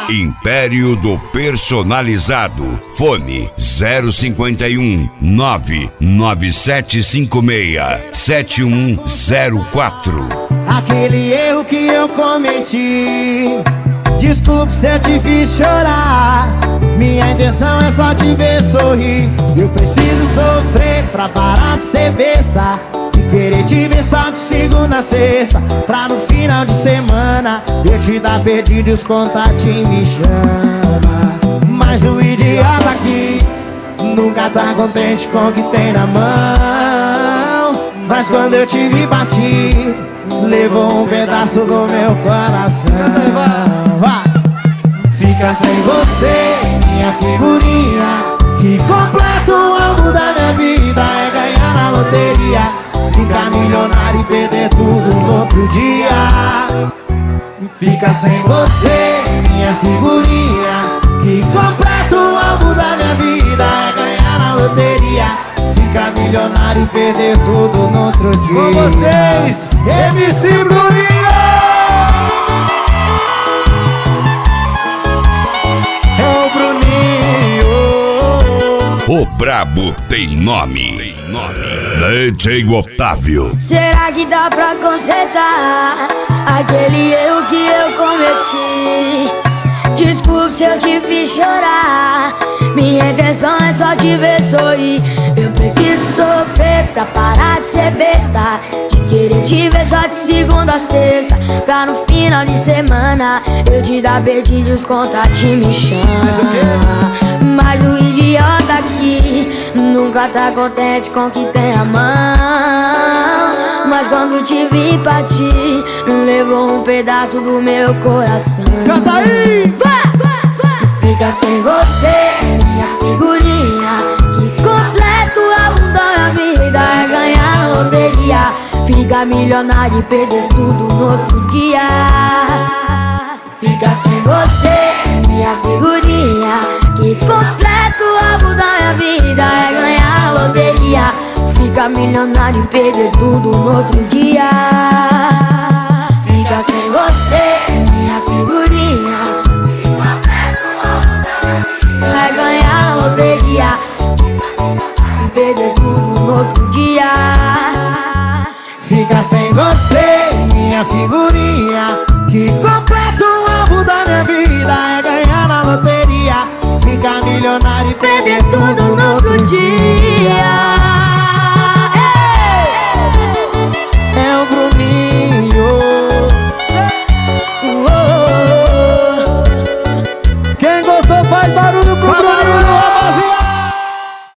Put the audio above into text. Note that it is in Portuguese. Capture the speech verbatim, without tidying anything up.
Império do Personalizado. Fone zero cinquenta e um, nove nove sete cinco seis, sete um zero quatro. Aquele erro que eu cometi, desculpe se eu te fiz chorar. Minha intenção é só te ver sorrir. Eu preciso sofrer pra parar de ser besta, de querer te ver só de segunda a sexta, pra no final de semana eu te dar perdido e os contatos me chama. Mas o idiota aqui nunca tá contente com o que tem na mão. Mas quando eu te vi partir, levou um pedaço do meu coração. Vai! Fica sem você, minha figurinha, que completa o álbum da minha vida. É ganhar na loteria, ficar milionário e perder tudo no outro dia. Fica sem você, minha figurinha, que completa o álbum da minha vida. É ganhar na loteria, ficar milionário e perder tudo no outro dia. Com vocês, M C Bruninho! O brabo tem nome, tem nome. D J Otávio. Será que dá pra consertar aquele erro que eu cometi? Desculpe se eu te fiz chorar. Minha intenção é só te ver sorrir. Eu preciso sofrer pra parar de ser besta, de querer te ver só de segunda a sexta, pra no final de semana eu te dar perdido e os contatos me chamam. Mas o idiota aqui nunca tá contente com o que tem na mão. Mas quando te vi partir, levou um pedaço do meu coração. Canta aí! Fica sem você, minha figurinha, que completa o álbum da minha vida. É ganhar na loteria, ficar milionário e perder tudo no outro dia. Fica sem você, minha figurinha, que completa o álbum da minha vida. É ganhar na loteria, ficar milionário e perder tudo no outro dia. Fica sem você, minha figurinha, vai ganhar na loteria e perder tudo no outro dia. Fica sem você, minha figurinha, que completa o álbum da minha vida. É ganhar na loteria, ficar milionário e perder tudo no outro